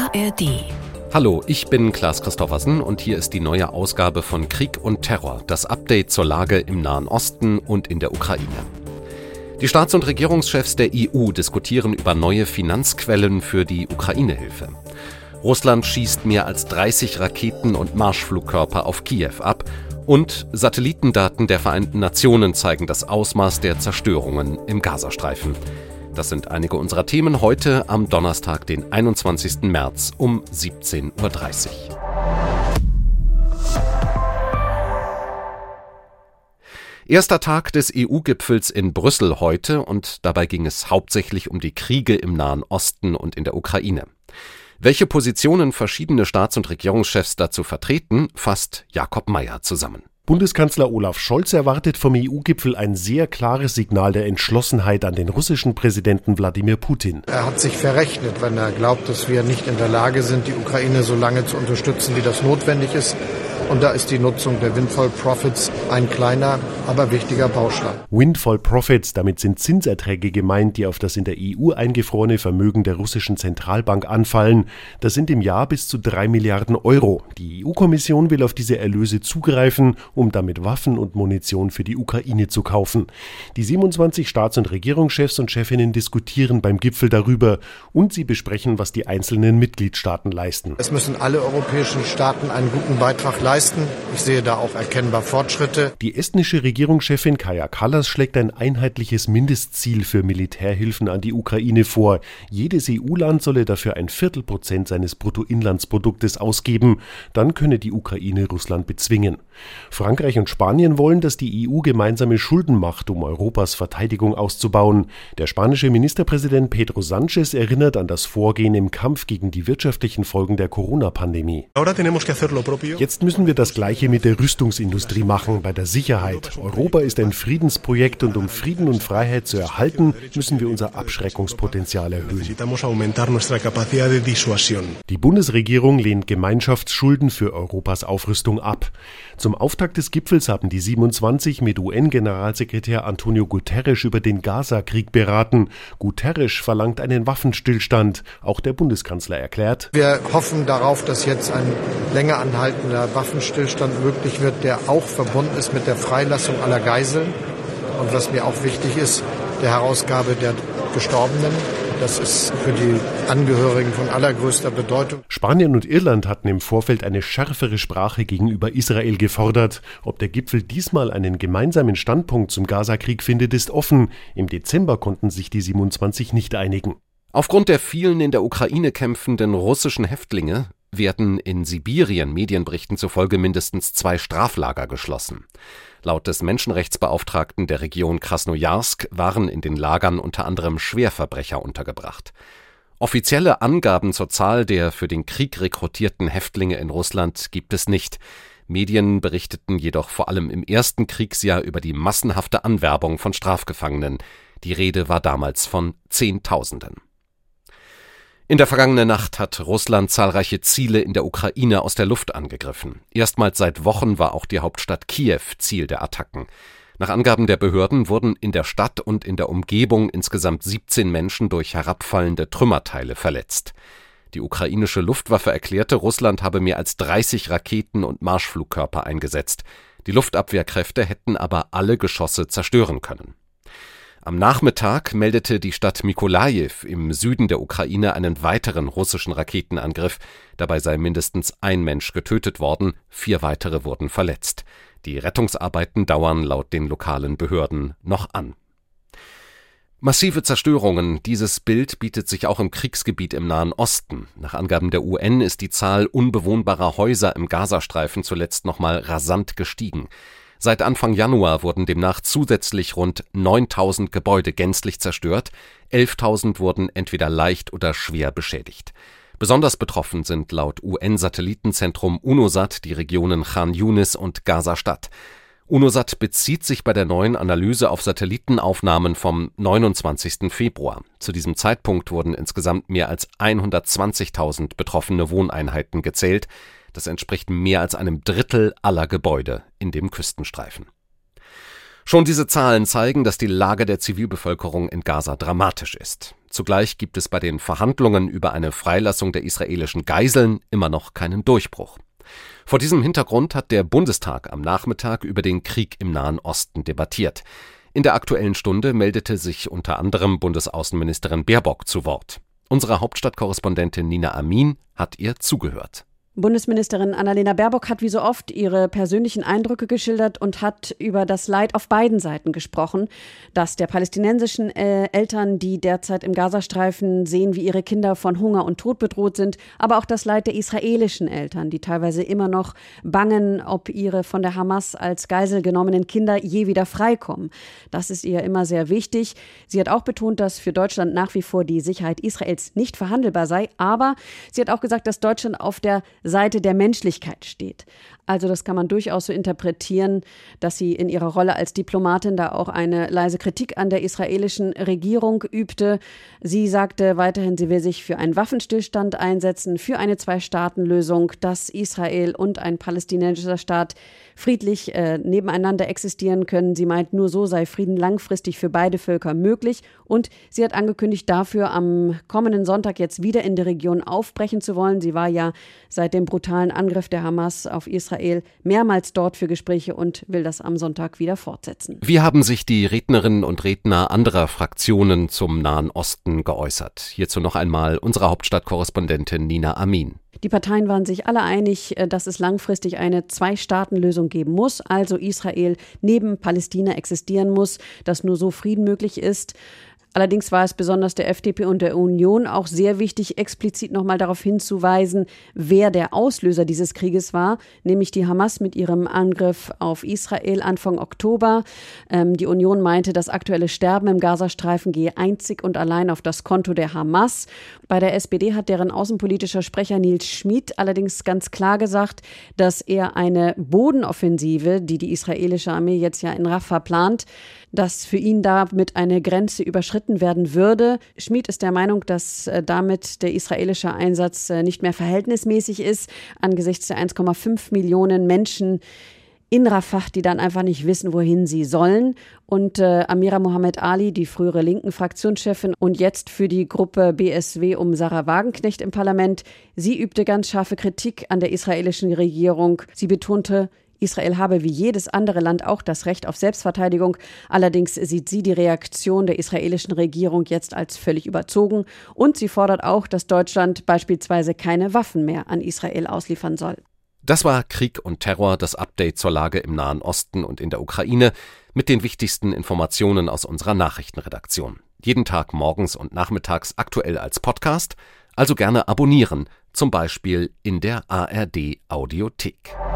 ARD. Hallo, ich bin Klaas Christoffersen und hier ist die neue Ausgabe von Krieg und Terror, das Update zur Lage im Nahen Osten und in der Ukraine. Die Staats- und Regierungschefs der EU diskutieren über neue Finanzquellen für die Ukraine-Hilfe. Russland schießt mehr als 30 Raketen und Marschflugkörper auf Kiew ab und Satellitendaten der Vereinten Nationen zeigen das Ausmaß der Zerstörungen im Gazastreifen. Das sind einige unserer Themen heute am Donnerstag, den 21. März um 17.30 Uhr. Erster Tag des EU-Gipfels in Brüssel heute und dabei ging es hauptsächlich um die Kriege im Nahen Osten und in der Ukraine. Welche Positionen verschiedene Staats- und Regierungschefs dazu vertreten, fasst Jakob Mayer zusammen. Bundeskanzler Olaf Scholz erwartet vom EU-Gipfel ein sehr klares Signal der Entschlossenheit an den russischen Präsidenten Wladimir Putin. Er hat sich verrechnet, wenn er glaubt, dass wir nicht in der Lage sind, die Ukraine so lange zu unterstützen, wie das notwendig ist. Und da ist die Nutzung der Windfall Profits ein kleiner, aber wichtiger Baustein. Windfall Profits, damit sind Zinserträge gemeint, die auf das in der EU eingefrorene Vermögen der russischen Zentralbank anfallen. Das sind im Jahr bis zu 3 Milliarden Euro. Die EU-Kommission will auf diese Erlöse zugreifen, um damit Waffen und Munition für die Ukraine zu kaufen. Die 27 Staats- und Regierungschefs und Chefinnen diskutieren beim Gipfel darüber und sie besprechen, was die einzelnen Mitgliedstaaten leisten. Es müssen alle europäischen Staaten einen guten Beitrag leisten. Ich sehe da auch erkennbar Fortschritte. Die estnische Regierungschefin Kaja Kallas schlägt ein einheitliches Mindestziel für Militärhilfen an die Ukraine vor. Jedes EU-Land solle dafür 0,25% seines Bruttoinlandsproduktes ausgeben. Dann könne die Ukraine Russland bezwingen. Frankreich und Spanien wollen, dass die EU gemeinsame Schulden macht, um Europas Verteidigung auszubauen. Der spanische Ministerpräsident Pedro Sánchez erinnert an das Vorgehen im Kampf gegen die wirtschaftlichen Folgen der Corona-Pandemie. Jetzt müssen wir das Gleiche mit der Rüstungsindustrie machen, bei der Sicherheit. Europa ist ein Friedensprojekt und um Frieden und Freiheit zu erhalten, müssen wir unser Abschreckungspotenzial erhöhen. Die Bundesregierung lehnt Gemeinschaftsschulden für Europas Aufrüstung ab. Zum Auftakt des Gipfels haben die 27 mit UN-Generalsekretär Antonio Guterres über den Gaza-Krieg beraten. Guterres verlangt einen Waffenstillstand. Auch der Bundeskanzler erklärt: Wir hoffen darauf, dass jetzt ein länger anhaltender Waffenstillstand möglich wird, der auch verbunden ist mit der Freilassung aller Geiseln. Und was mir auch wichtig ist, der Herausgabe der Gestorbenen. Das ist für die Angehörigen von allergrößter Bedeutung. Spanien und Irland hatten im Vorfeld eine schärfere Sprache gegenüber Israel gefordert. Ob der Gipfel diesmal einen gemeinsamen Standpunkt zum Gaza-Krieg findet, ist offen. Im Dezember konnten sich die 27 nicht einigen. Aufgrund der vielen in der Ukraine kämpfenden russischen Häftlinge werden in Sibirien Medienberichten zufolge mindestens 2 Straflager geschlossen. Laut des Menschenrechtsbeauftragten der Region Krasnojarsk waren in den Lagern unter anderem Schwerverbrecher untergebracht. Offizielle Angaben zur Zahl der für den Krieg rekrutierten Häftlinge in Russland gibt es nicht. Medien berichteten jedoch vor allem im ersten Kriegsjahr über die massenhafte Anwerbung von Strafgefangenen. Die Rede war damals von Zehntausenden. In der vergangenen Nacht hat Russland zahlreiche Ziele in der Ukraine aus der Luft angegriffen. Erstmals seit Wochen war auch die Hauptstadt Kiew Ziel der Attacken. Nach Angaben der Behörden wurden in der Stadt und in der Umgebung insgesamt 17 Menschen durch herabfallende Trümmerteile verletzt. Die ukrainische Luftwaffe erklärte, Russland habe mehr als 30 Raketen und Marschflugkörper eingesetzt. Die Luftabwehrkräfte hätten aber alle Geschosse zerstören können. Am Nachmittag meldete die Stadt Mykolajiw im Süden der Ukraine einen weiteren russischen Raketenangriff. Dabei sei mindestens ein Mensch getötet worden, 4 weitere wurden verletzt. Die Rettungsarbeiten dauern laut den lokalen Behörden noch an. Massive Zerstörungen. Dieses Bild bietet sich auch im Kriegsgebiet im Nahen Osten. Nach Angaben der UN ist die Zahl unbewohnbarer Häuser im Gazastreifen zuletzt nochmal rasant gestiegen. Seit Anfang Januar wurden demnach zusätzlich rund 9.000 Gebäude gänzlich zerstört, 11.000 wurden entweder leicht oder schwer beschädigt. Besonders betroffen sind laut UN-Satellitenzentrum UNOSAT die Regionen Khan Yunis und Gaza-Stadt. UNOSAT bezieht sich bei der neuen Analyse auf Satellitenaufnahmen vom 29. Februar. Zu diesem Zeitpunkt wurden insgesamt mehr als 120.000 betroffene Wohneinheiten gezählt. Das entspricht mehr als einem Drittel aller Gebäude in dem Küstenstreifen. Schon diese Zahlen zeigen, dass die Lage der Zivilbevölkerung in Gaza dramatisch ist. Zugleich gibt es bei den Verhandlungen über eine Freilassung der israelischen Geiseln immer noch keinen Durchbruch. Vor diesem Hintergrund hat der Bundestag am Nachmittag über den Krieg im Nahen Osten debattiert. In der Aktuellen Stunde meldete sich unter anderem Bundesaußenministerin Baerbock zu Wort. Unsere Hauptstadtkorrespondentin Nina Amin hat ihr zugehört. Bundesministerin Annalena Baerbock hat wie so oft ihre persönlichen Eindrücke geschildert und hat über das Leid auf beiden Seiten gesprochen. Das der palästinensischen Eltern, die derzeit im Gazastreifen sehen, wie ihre Kinder von Hunger und Tod bedroht sind, aber auch das Leid der israelischen Eltern, die teilweise immer noch bangen, ob ihre von der Hamas als Geisel genommenen Kinder je wieder freikommen. Das ist ihr immer sehr wichtig. Sie hat auch betont, dass für Deutschland nach wie vor die Sicherheit Israels nicht verhandelbar sei, aber sie hat auch gesagt, dass Deutschland auf der Seite der Menschlichkeit steht. Also das kann man durchaus so interpretieren, dass sie in ihrer Rolle als Diplomatin da auch eine leise Kritik an der israelischen Regierung übte. Sie sagte weiterhin, sie will sich für einen Waffenstillstand einsetzen, für eine Zwei-Staaten-Lösung, dass Israel und ein palästinensischer Staat friedlich nebeneinander existieren können. Sie meint, nur so sei Frieden langfristig für beide Völker möglich. Und sie hat angekündigt, dafür am kommenden Sonntag jetzt wieder in die Region aufbrechen zu wollen. Sie war ja seit dem brutalen Angriff der Hamas auf Israel mehrmals dort für Gespräche und will das am Sonntag wieder fortsetzen. Wie haben sich die Rednerinnen und Redner anderer Fraktionen zum Nahen Osten geäußert? Hierzu noch einmal unsere Hauptstadtkorrespondentin Nina Amin. Die Parteien waren sich alle einig, dass es langfristig eine Zwei-Staaten-Lösung geben muss, also Israel neben Palästina existieren muss, dass nur so Frieden möglich ist. Allerdings war es besonders der FDP und der Union auch sehr wichtig, explizit nochmal darauf hinzuweisen, wer der Auslöser dieses Krieges war, nämlich die Hamas mit ihrem Angriff auf Israel Anfang Oktober. Die Union meinte, das aktuelle Sterben im Gazastreifen gehe einzig und allein auf das Konto der Hamas. Bei der SPD hat deren außenpolitischer Sprecher Nils Schmid allerdings ganz klar gesagt, dass er eine Bodenoffensive, die die israelische Armee jetzt ja in Rafah plant, dass für ihn damit eine Grenze überschritten werden würde. Schmid ist der Meinung, dass damit der israelische Einsatz nicht mehr verhältnismäßig ist, angesichts der 1,5 Millionen Menschen in Rafah, die dann einfach nicht wissen, wohin sie sollen. Und Amira Mohammed Ali, die frühere linken Fraktionschefin und jetzt für die Gruppe BSW um Sarah Wagenknecht im Parlament, sie übte ganz scharfe Kritik an der israelischen Regierung. Sie betonte, Israel habe wie jedes andere Land auch das Recht auf Selbstverteidigung. Allerdings sieht sie die Reaktion der israelischen Regierung jetzt als völlig überzogen. Und sie fordert auch, dass Deutschland beispielsweise keine Waffen mehr an Israel ausliefern soll. Das war Krieg und Terror, das Update zur Lage im Nahen Osten und in der Ukraine mit den wichtigsten Informationen aus unserer Nachrichtenredaktion. Jeden Tag morgens und nachmittags aktuell als Podcast, also gerne abonnieren, zum Beispiel in der ARD Audiothek.